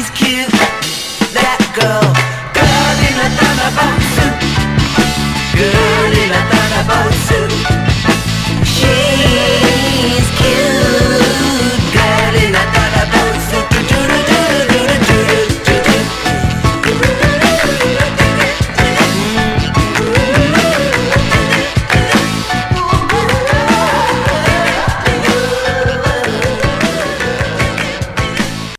she's cute. That girl in a Thunderbolt suit. Girl in a Thunderbolt suit.